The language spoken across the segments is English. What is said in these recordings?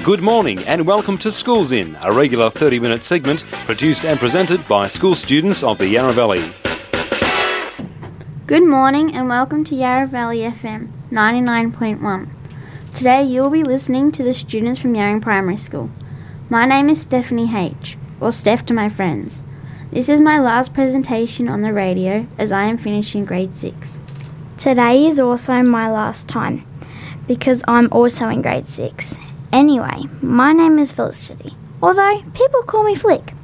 Good morning and welcome to Schools In, a regular 30-minute segment produced and presented by school students of the Yarra Valley. Good morning and welcome to Yarra Valley FM 99.1. Today you will be listening to the students from Yarring Primary School. My name is Stephanie H, or Steph to my friends. This is my last presentation on the radio as I am finishing grade 6. Today is also my last time because I'm also in grade 6. Anyway, my name is Felicity, although people call me Flick.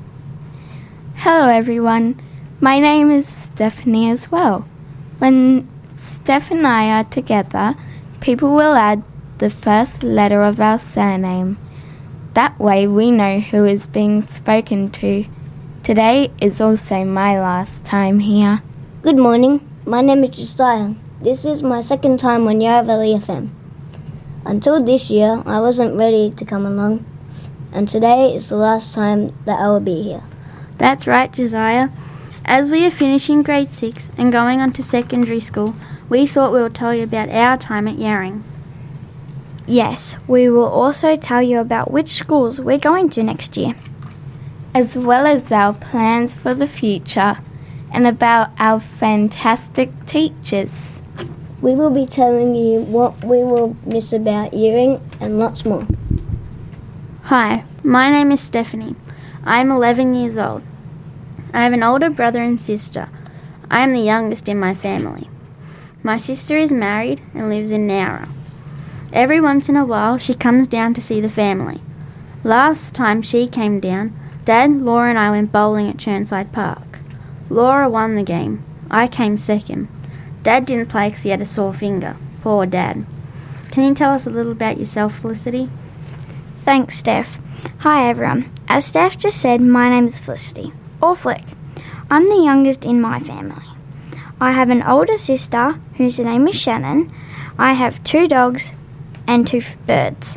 Hello everyone, my name is Stephanie as well. When Steph and I are together, people will add the first letter of our surname. That way we know who is being spoken to. Today is also my last time here. Good morning, my name is Josiah. This is my second time on Yarra Valley FM. Until this year, I wasn't ready to come along, and today is the last time that I will be here. That's right, Josiah. As we are finishing grade 6 and going on to secondary school, we thought we would tell you about our time at Yarring. Yes, we will also tell you about which schools we're going to next year, as well as our plans for the future and about our fantastic teachers. We will be telling you what we will miss about Yarring and lots more. Hi, my name is Stephanie. I am 11 years old. I have an older brother and sister. I am the youngest in my family. My sister is married and lives in Nowra. Every once in a while she comes down to see the family. Last time she came down, Dad, Laura and I went bowling at Churnside Park. Laura won the game. I came second. Dad didn't play because he had a sore finger. Poor Dad. Can you tell us a little about yourself, Felicity? Thanks, Steph. Hi, everyone. As Steph just said, my name is Felicity, or Flick. I'm the youngest in my family. I have an older sister whose name is Shannon. I have 2 dogs and 2 birds.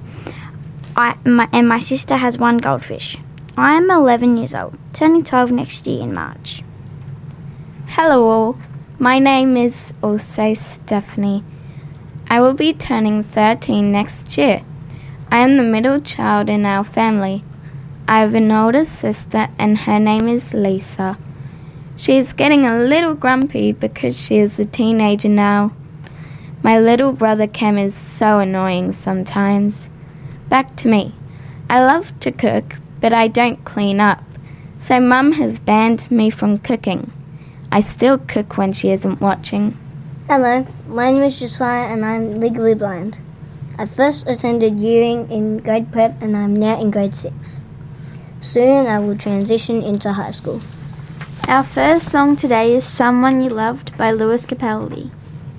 And my sister has 1 goldfish. I am 11 years old, turning 12 next year in March. Hello all. My name is also Stephanie. I will be turning 13 next year. I am the middle child in our family. I have an older sister and her name is Lisa. She is getting a little grumpy because she is a teenager now. My little brother Cam is so annoying sometimes. Back to me. I love to cook, but I don't clean up, so Mum has banned me from cooking. I still cook when she isn't watching. Hello, my name is Josiah and I'm legally blind. I first attended Yarring in grade prep and I'm now in grade 6. Soon I will transition into high school. Our first song today is Someone You Loved by Lewis Capaldi.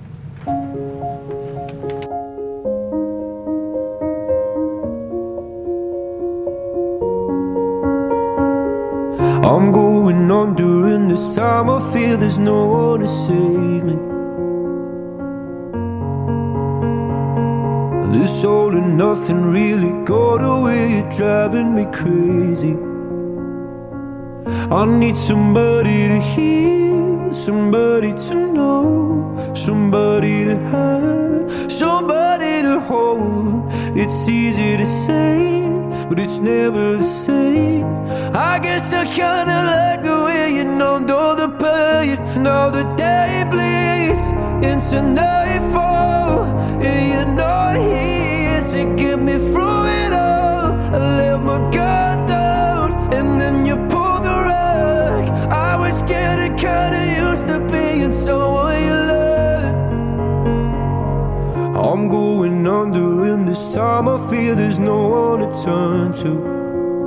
I'm going on during this time. I feel there's no one to save me. This all and nothing really got away. You're driving me crazy. I need somebody to hear, somebody to know, somebody to have, somebody to hold. It's easy to say, but it's never the same. I guess I kinda like the way you numbed all the pain. Now the day bleeds into nightfall, and you're not here to get me through it all. I let my guard down, and then you pulled the rug. I was getting kinda used to being someone you loved. I'm going under in this time. I feel there's no one to turn to.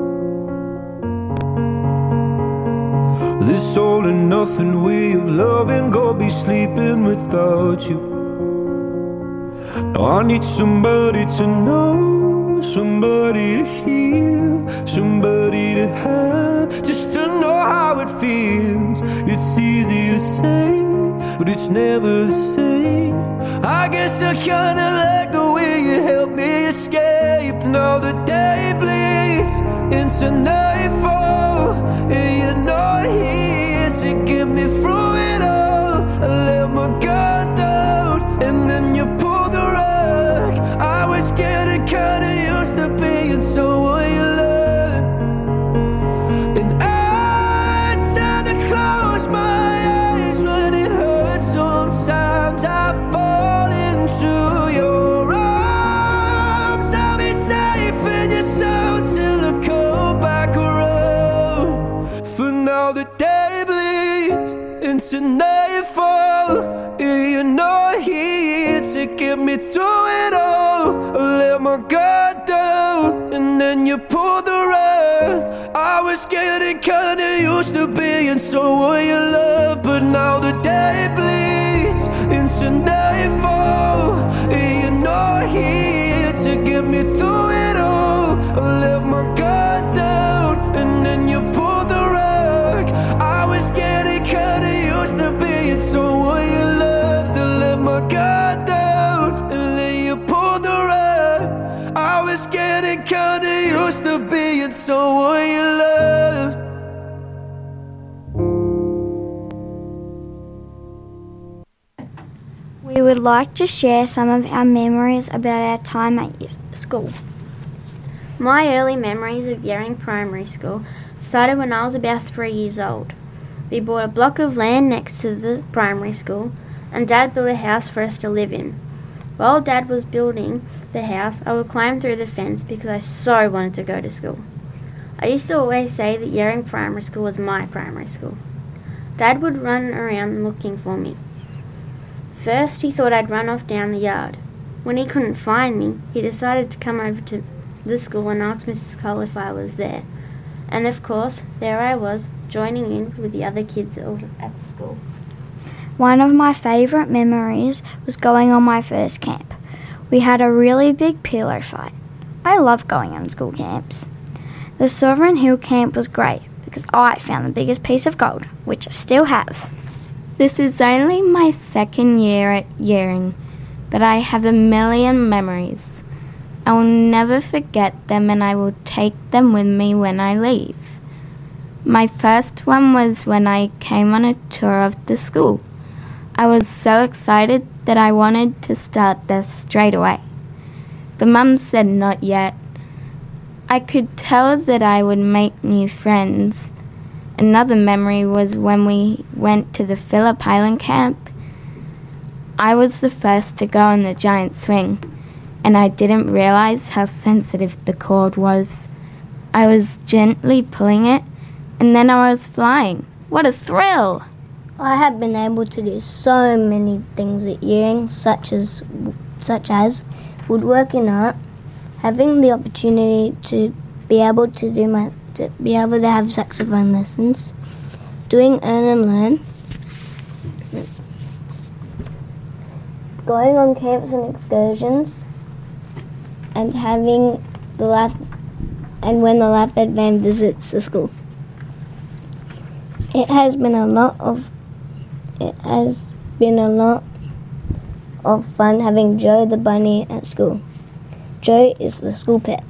This all and nothing way of loving, go be sleeping without you. Now I need somebody to know, somebody to hear, somebody to have, just to know how it feels. It's easy to say, but it's never the same. I guess I kinda like the way you help me escape. Now the day bleeds into nightfall, and you're not here to get me through it all. I let my guard down, and then you pulled the rug. I was getting kinda used to being into nightfall. You're not here to get me through it all. I let my guard down and then you pulled the rug. I was getting kinda used to being someone you love, but now the day bleeds into nightfall. You're not here to get me through it all. I let my guard down and then you pulled the rug. I was getting kinda used to being someone you loved. To let my guard down and then you pulled the rug. I was getting kinda used to being someone you loved. We would like to share some of our memories about our time at school. My early memories of Yering Primary School started when I was about 3 years old. We bought a block of land next to the primary school, and Dad built a house for us to live in. While Dad was building the house, I would climb through the fence because I so wanted to go to school. I used to always say that Yering Primary School was my primary school. Dad would run around looking for me. First, he thought I'd run off down the yard. When he couldn't find me, he decided to come over to the school and ask Mrs. Cole if I was there. And of course, there I was, joining in with the other kids at the school. One of my favourite memories was going on my first camp. We had a really big pillow fight. I love going on school camps. The Sovereign Hill camp was great because I found the biggest piece of gold, which I still have. This is only my second year at Yering, but I have a million memories. I will never forget them and I will take them with me when I leave. My first one was when I came on a tour of the school. I was so excited that I wanted to start there straight away. But Mum said not yet. I could tell that I would make new friends. Another memory was when we went to the Phillip Island camp. I was the first to go on the giant swing, and I didn't realize how sensitive the cord was. I was gently pulling it, and then I was flying. What a thrill! I have been able to do so many things at Yering, such as woodworking art, having the opportunity to be able to have saxophone lessons, doing earn and learn, going on camps and excursions, and having when the Life Ed van visits the school. It has been a lot of fun having Joe the bunny at school. Joe is the school pet.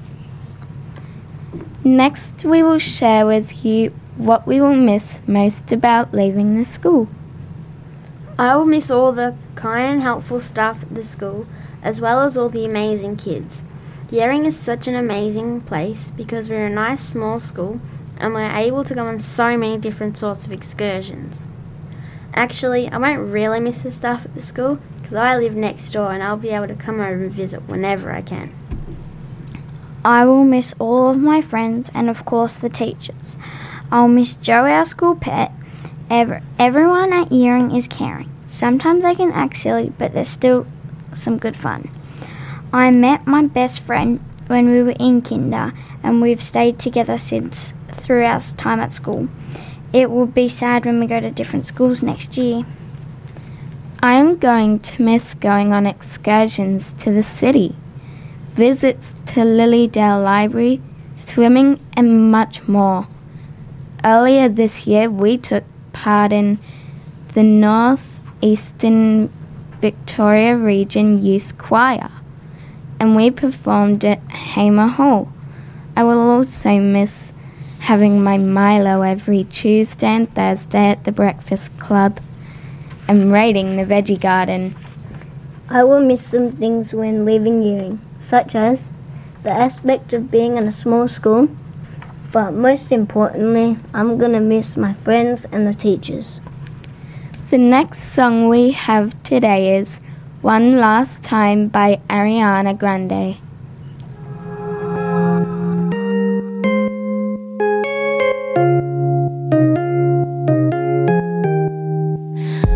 Next, we will share with you what we will miss most about leaving the school. I will miss all the kind and helpful staff at the school, as well as all the amazing kids. Yering is such an amazing place because we're a nice small school and we're able to go on so many different sorts of excursions. Actually, I won't really miss the staff at the school because I live next door and I'll be able to come over and visit whenever I can. I will miss all of my friends and of course the teachers. I'll miss Joe, our school pet. Everyone at Yering is caring. Sometimes they can act silly, but there's still some good fun. I met my best friend when we were in kinder and we've stayed together since through our time at school. It will be sad when we go to different schools next year. I am going to miss going on excursions to the city, visits to Lilydale Library, swimming and much more. Earlier this year we took part in the North Eastern Victoria Region Youth Choir and we performed at Hamer Hall. I will also miss having my Milo every Tuesday and Thursday at the Breakfast Club and raiding the veggie garden. I will miss some things when leaving Yering, such as the aspect of being in a small school, but most importantly, I'm going to miss my friends and the teachers. The next song we have today is One Last Time by Ariana Grande.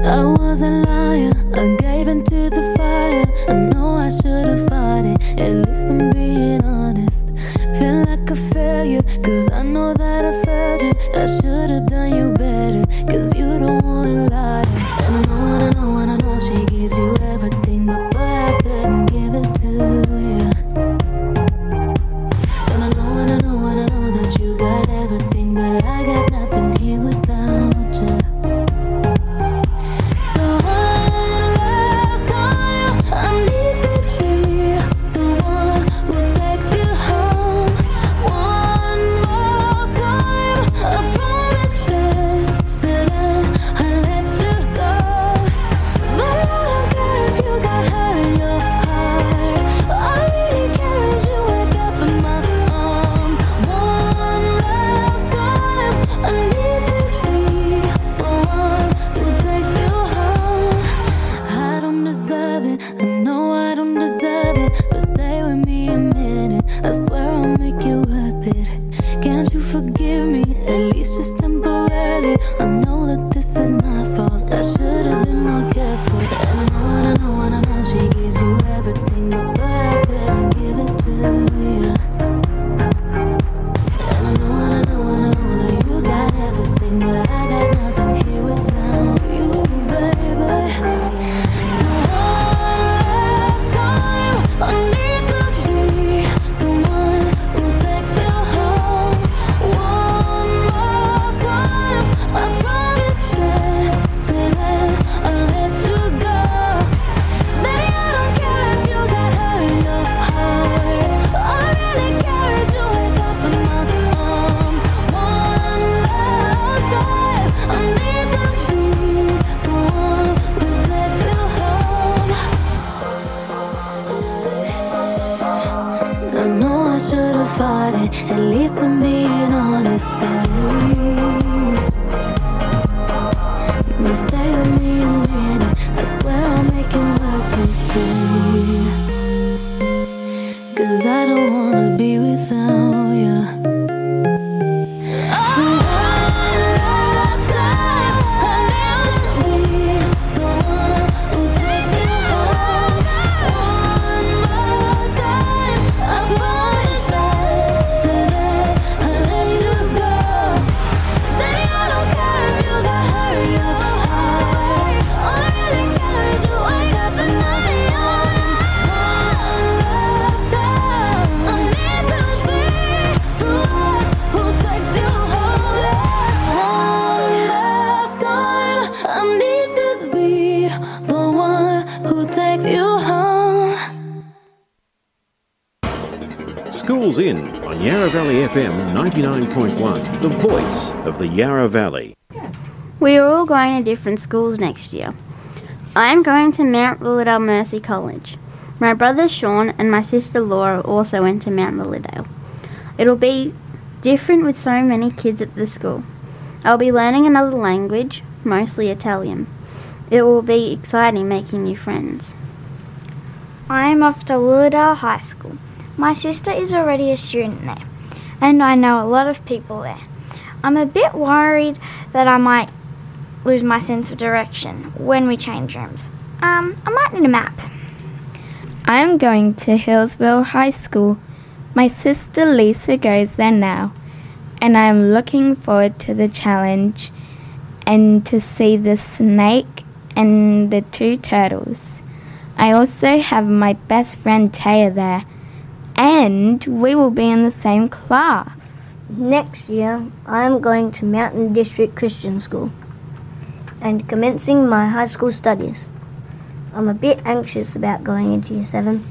I was a liar, I gave into the fire. I know I should have fought it, at least I'm being honest. Feel like a failure, cause I know that I failed you. I should have done you better, cause you don't wanna lie. And I know, and I know, and I know she gives you everything, but boy, I couldn't give it to you. And I know, and I know, and I know that you got everything, but I got nothing here without you. So one last time, I need to be the one who takes you home. One more time, I promise after that I'll let you go. But I don't care if you got hurt in your heart. All I really care is you wake up in my arms. One last time, I need to be the one who takes you home. I don't deserve it, I know I don't deserve it, but stay with me a minute, I swear I'll make it worth it. Can't you forgive me, at least just temporarily? I know that this is my fault, I should have been more careful. And I know, and I know, and I know she gives you everything, but boy, I couldn't give it to you. And I know, and I know, and I know that you got everything, but I got nothing here without you, baby. So one last time, I need to be the one who takes you home. One more time, I promise after that I'll let you go. Baby, I don't care if you got hurt in your heart. All I really care is you wake up in my arms. One last time, I need to be the one who takes you home. I know I should have fought it, at least I'm being honest. But stay with me a minute, I swear I'll make it worth it. Cause I don't wanna be without you. So one last time, I need to be the one who takes you home. One more time, I promise after that I'll let you go. Baby, I don't care if you got hurt in your heart. All I really care is you wake up in my arms. One last time, I need to be the one who takes you home. One last time, I need to be the one who takes you home. Schools In on Yarra Valley FM 99.1, the voice of the Yarra Valley. We are all going to different schools next year. I am going to Mount Lilydale Mercy College. My brother Sean and my sister Laura also went to Mount Lilydale. It'll be different with so many kids at the school. I'll be learning another language, mostly Italian. It will be exciting making new friends. I am off to Lilydale High School. My sister is already a student there, and I know a lot of people there. I'm a bit worried that I might lose my sense of direction when we change rooms. I might need a map. I'm going to Hillsville High School. My sister Lisa goes there now, and I'm looking forward to the challenge and to see the snake and the two turtles. I also have my best friend Taya there, and we will be in the same class. Next year, I am going to Mountain District Christian School and commencing my high school studies. I'm a bit anxious about going into Year 7.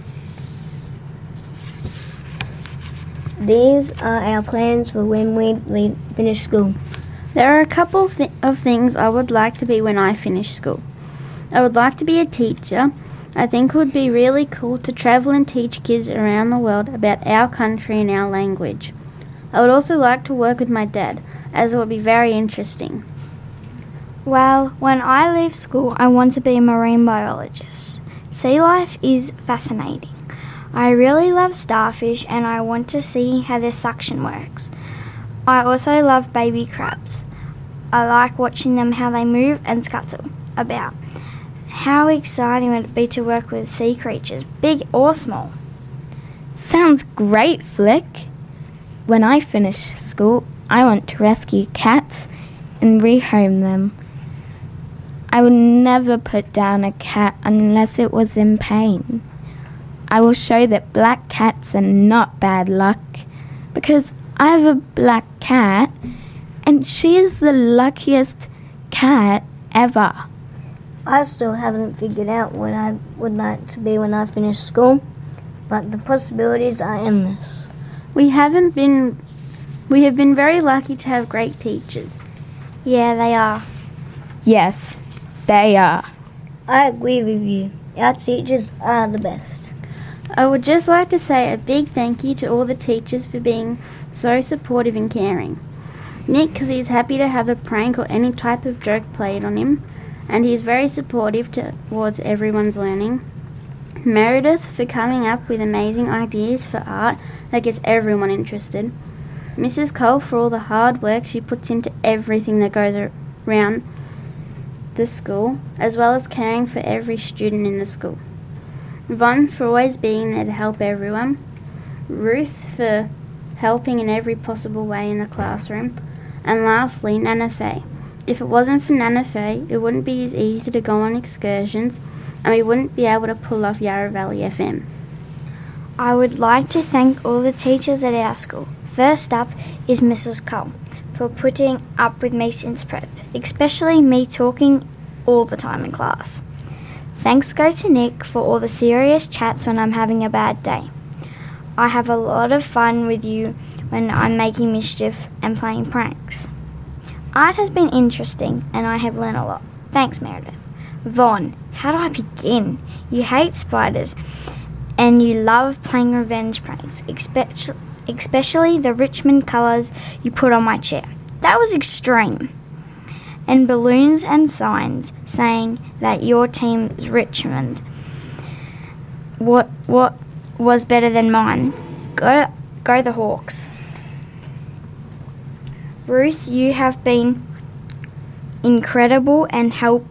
These are our plans for when we finish school. There are a couple of things I would like to be when I finish school. I would like to be a teacher. I think it would be really cool to travel and teach kids around the world about our country and our language. I would also like to work with my dad, as it would be very interesting. Well, when I leave school, I want to be a marine biologist. Sea life is fascinating. I really love starfish and I want to see how their suction works. I also love baby crabs. I like watching them how they move and scuttle. about. How exciting would it be to work with sea creatures, big or small? Sounds great, Flick. When I finish school, I want to rescue cats and rehome them. I would never put down a cat unless it was in pain. I will show that black cats are not bad luck, because I have a black cat and she is the luckiest cat ever. I still haven't figured out what I would like to be when I finish school, but the possibilities are endless. We have been very lucky to have great teachers. Yeah, they are. Yes, they are. I agree with you. Our teachers are the best. I would just like to say a big thank you to all the teachers for being so supportive and caring. Nick, because he's happy to have a prank or any type of joke played on him, and he's very supportive towards everyone's learning. Meredith, for coming up with amazing ideas for art that gets everyone interested. Mrs. Cole, for all the hard work she puts into everything that goes around the school, as well as caring for every student in the school. Yvonne, for always being there to help everyone. Ruth, for helping in every possible way in the classroom. And lastly, Nana Faye. If it wasn't for Nana Faye, it wouldn't be as easy to go on excursions, and we wouldn't be able to pull off Yarra Valley FM. I would like to thank all the teachers at our school. First up is Mrs. Cole, for putting up with me since prep, especially me talking all the time in class. Thanks go to Nick for all the serious chats when I'm having a bad day. I have a lot of fun with you when I'm making mischief and playing pranks. Art has been interesting and I have learned a lot. Thanks, Meredith. Vaughn, how do I begin? You hate spiders and you love playing revenge pranks, especially the Richmond colours you put on my chair. That was extreme. And balloons and signs saying that your team's Richmond. What was better than mine? Go the Hawks. Ruth, you have been incredible and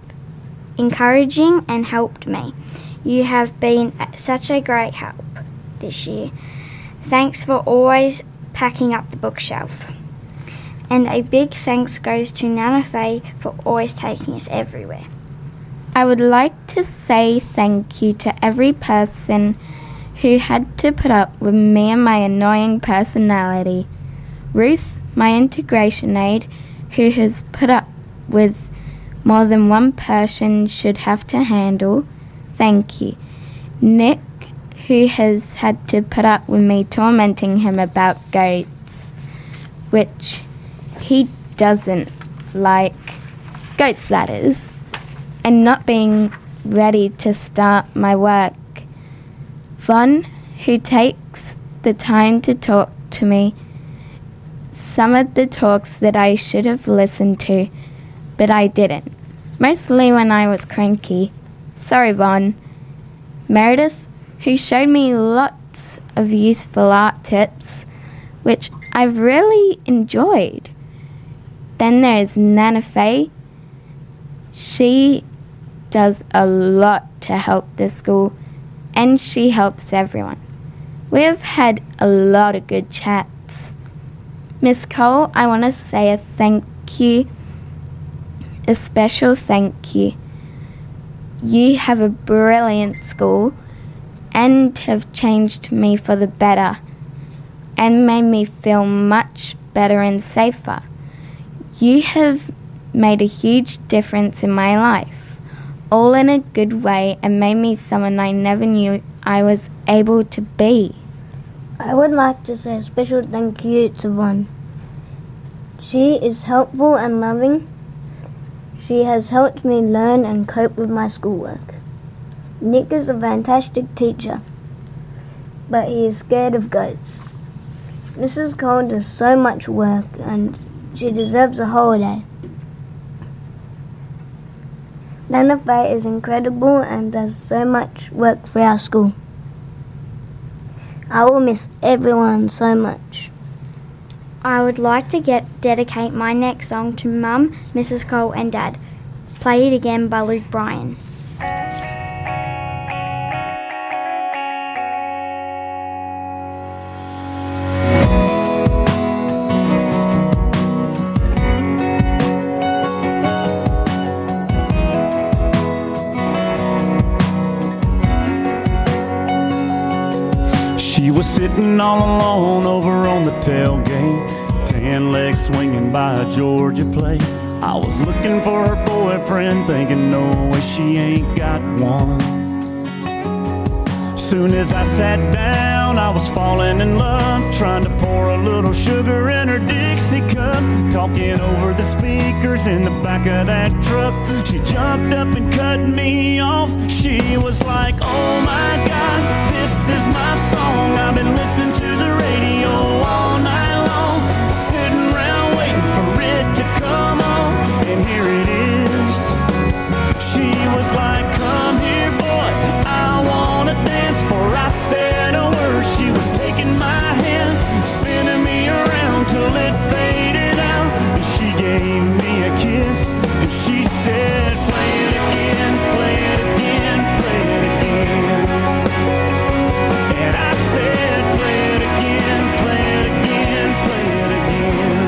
encouraging and helped me. You have been such a great help this year. Thanks for always packing up the bookshelf. And a big thanks goes to Nana Faye for always taking us everywhere. I would like to say thank you to every person who had to put up with me and my annoying personality. Ruth, my integration aide, who has put up with more than one person should have to handle. Thank you. Nick, who has had to put up with me tormenting him about goats, which he doesn't like, goats that is, and not being ready to start my work. Vaughn, who takes the time to talk to me, some of the talks that I should have listened to, but I didn't, mostly when I was cranky. Sorry, Vaughn. Meredith, who showed me lots of useful art tips, which I've really enjoyed. Then there's Nana Faye. She does a lot to help the school, and she helps everyone. We have had a lot of good chats. Miss Cole, I want to say a thank you, a special thank you. You have a brilliant school and have changed me for the better and made me feel much better and safer. You have made a huge difference in my life, all in a good way, and made me someone I never knew I was able to be. I would like to say a special thank you to Vaughn. She is helpful and loving. She has helped me learn and cope with my schoolwork. Nick is a fantastic teacher, but he is scared of goats. Mrs. Cole does so much work and she deserves a holiday. Nana Faye is incredible and does so much work for our school. I will miss everyone so much. I would like to dedicate my next song to Mum, Mrs. Cole and Dad. Play It Again by Luke Bryan. She was sitting all alone over on the tailgate, tan legs swinging by a Georgia plate. I was looking for her boyfriend, thinking no way she ain't got one. Soon as I sat down, I was falling in love, trying to pour a little sugar in her Dixie cup, talking over the speakers in the back of that truck. She jumped up and cut me off. She was like, oh my God, this is my song. I've been listening to the radio all night long, sitting around waiting for it to come on, and here it is. She was like, come here boy, I wanna dance. Before I said a word, she was taking my hand, spinning me around till it faded out. And she gave me a kiss, and she said, play it again, play it again, play it again. And I said, play it again, play it again, play it again.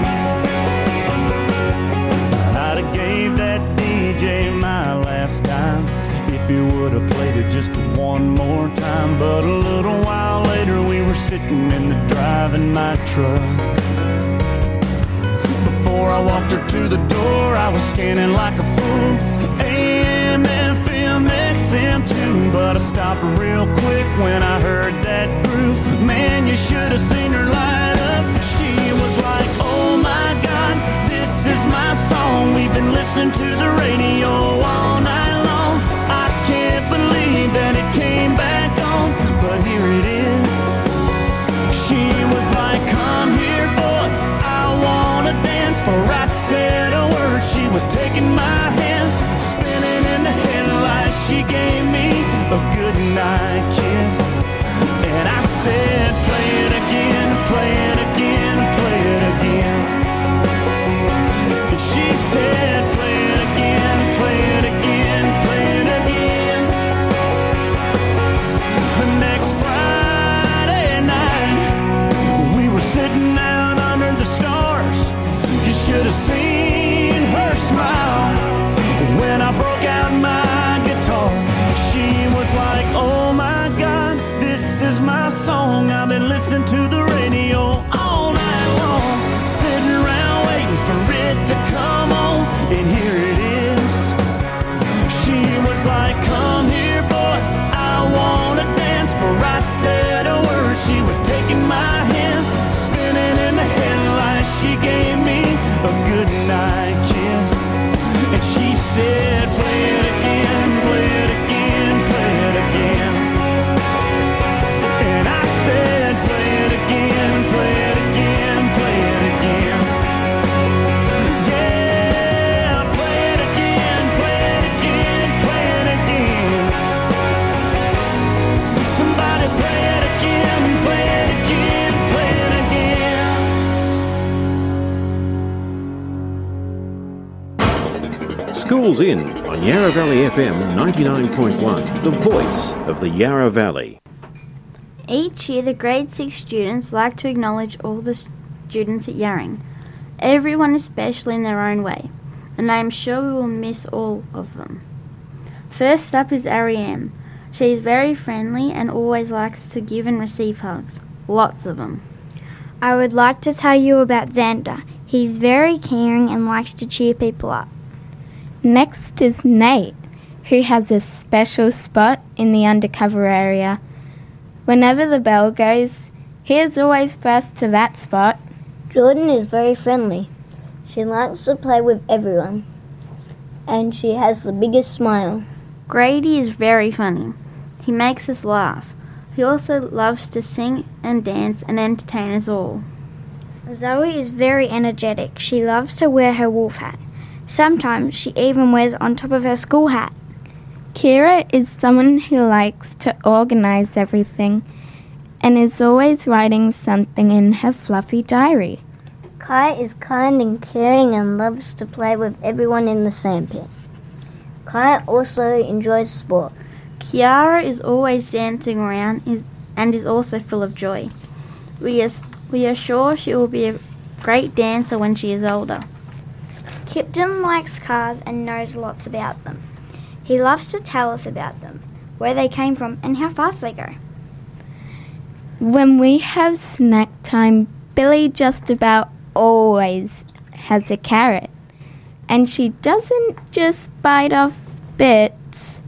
I'd have gave that DJ my last dime if he would have played it just one more time. But a little while later we were sitting in the drive in my truck. Before I walked her to the door, I was scanning like a fool, AM, FM, XM too. But I stopped real quick when I heard that groove. Man, you should have seen her light up. She was like, oh my God, this is my song. We've been listening to the radio all night long. I can't believe that it came back on, but here it is. She was like, come here boy, I wanna dance. For I said a word, she was taking my hand, spinning in the headlights. She gave me a good night kiss, and I said, play it again, play it again, play it again. And she said, play it again, play it again, play it again. The next Friday night, we were sitting out under the stars. You should have seen her smile when I broke out my guitar. She was like, oh my God, this is my song. I've been listening to the radio all night long, sitting around waiting for it to come on, and here it is. She was like, come here boy, I wanna dance. For I said a word, she was taking my hand, spinning in the headlights. She gave me a good night kiss, and she said, play it again, play it again, play it again. And I said, play it again, play it again, play it again. Yeah, play it again, play it again, play it again. Somebody play it again, play it again, play it again. Schools In on Yarra Valley FM 99.1, the voice of the Yarra Valley. Each year, the grade 6 students like to acknowledge all the students at Yarring. Everyone is special in their own way, and I am sure we will miss all of them. First up is Ariane. She is very friendly and always likes to give and receive hugs. Lots of them. I would like to tell you about Xander. He's very caring and likes to cheer people up. Next is Nate, who has a special spot in the undercover area. Whenever the bell goes, he is always first to that spot. Jordan is very friendly. She likes to play with everyone, and she has the biggest smile. Grady is very funny. He makes us laugh. He also loves to sing and dance and entertain us all. Zoe is very energetic. She loves to wear her wolf hat. Sometimes she even wears it on top of her school hat. Kira is someone who likes to organize everything and is always writing something in her fluffy diary. Kai is kind and caring and loves to play with everyone in the sandpit. Kai also enjoys sport. Kiara is always dancing around and is also full of joy. We are sure she will be a great dancer when she is older. Kipton likes cars and knows lots about them. He loves to tell us about them, where they came from and how fast they go. When we have snack time, Billy just about always has a carrot. And she doesn't just bite off bits.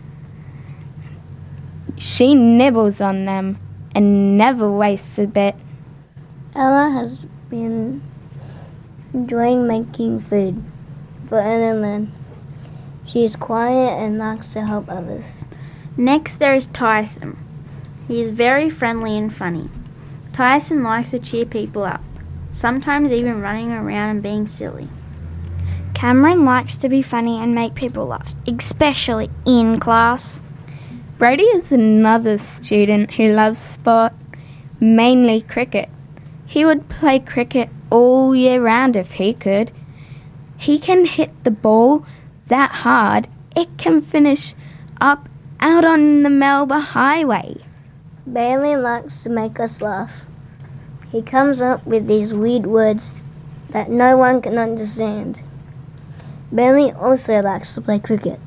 She nibbles on them and never wastes a bit. Ella has been enjoying making food for Ellen. She is quiet and likes to help others. Next there is Tyson. He is very friendly and funny. Tyson likes to cheer people up, sometimes even running around and being silly. Cameron likes to be funny and make people laugh, especially in class. Brody is another student who loves sport, mainly cricket. He would play cricket all year round if he could. He can hit the ball that hard it can finish up out on the Melba Highway. Bailey likes to make us laugh. He comes up with these weird words that no one can understand. Bailey also likes to play cricket.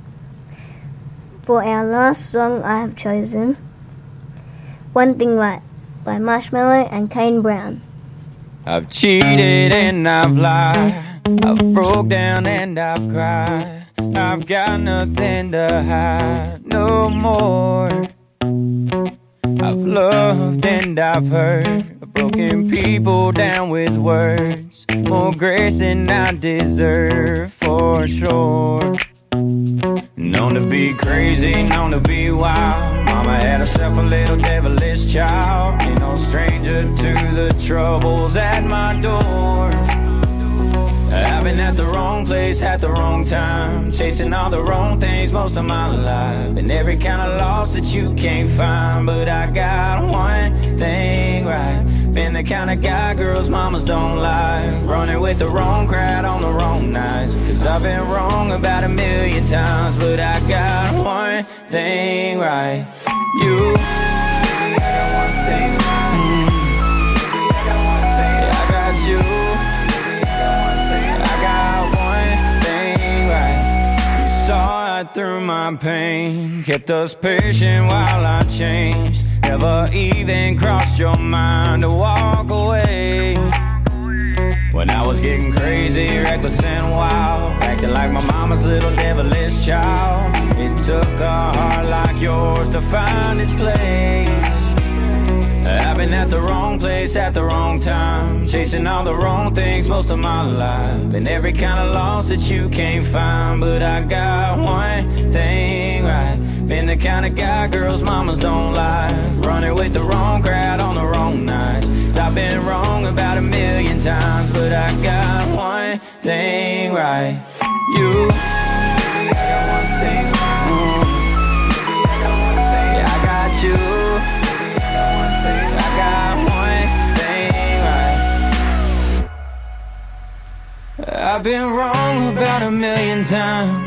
For our last song I have chosen One Thing Right by Marshmello and Kane Brown. I've cheated and I've lied, I've broke down and I've cried, I've got nothing to hide no more. I've loved and I've hurt, I've broken people down with words, more grace than I deserve for sure. Known to be crazy, known to be wild, mama had herself a little devilish child. Ain't no stranger to the troubles at my door. I've been at the wrong place at the wrong time, chasing all the wrong things most of my life. Been every kind of loss that you can't find, but I got one thing right. Been the kind of guy girls mamas don't like, running with the wrong crowd on the wrong nights. Cause I've been wrong about 1,000,000 times, but I got one thing right. You, I got one thing right. I got one thing, I got you. Through my pain, kept us patient while I changed. Never even crossed your mind to walk away. When I was getting crazy, reckless and wild, acting like my mama's little devilish child. It took a heart like yours to find its place. I've been at the wrong place at the wrong time, chasing all the wrong things most of my life. Been every kind of loss that you can't find, but I got one thing right. Been the kind of guy girls mamas don't like, running with the wrong crowd on the wrong nights. I've been wrong about 1,000,000 times, but I got one thing right. You, I got one thing right. I got one thing, yeah, I got you. I've been wrong about 1,000,000 times,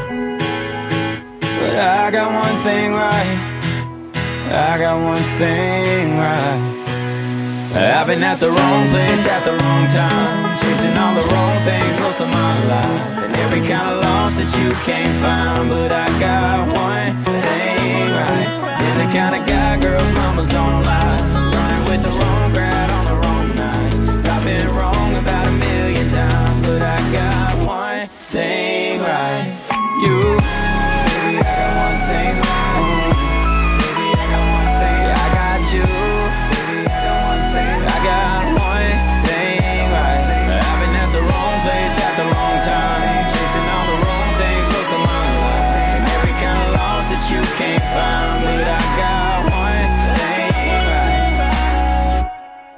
but I got one thing right. I got one thing right. I've been at the wrong place at the wrong time, chasing all the wrong things most of my life. And every kind of loss that you can't find, but I got one thing right. Been the kind of guy girls mamas don't like, running with the wrong crowd on the wrong night. I've been wrong about 1,000,000 times, but I got one thing right. You, baby, I got one thing right. Baby, I got one thing, I got you. Baby, I got one thing, I got one thing right. I've been at the wrong place at the wrong time, chasing all the wrong things most of my life. And every kind of loss that you can't find, but I got one thing right.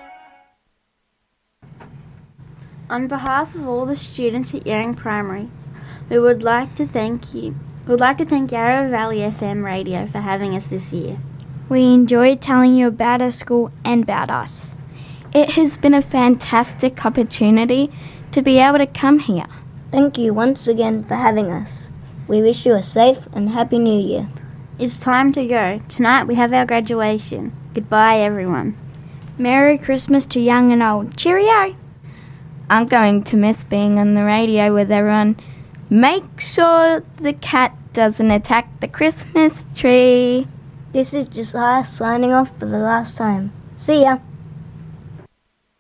On behalf of all the students at Yering Primary, we would like to thank Yarra Valley FM Radio for having us this year. We enjoyed telling you about our school and about us. It has been a fantastic opportunity to be able to come here. Thank you once again for having us. We wish you a safe and happy New Year. It's time to go. Tonight we have our graduation. Goodbye, everyone. Merry Christmas to young and old. Cheerio! I'm going to miss being on the radio with everyone. Make sure the cat doesn't attack the Christmas tree. This is Josiah signing off for the last time. See ya.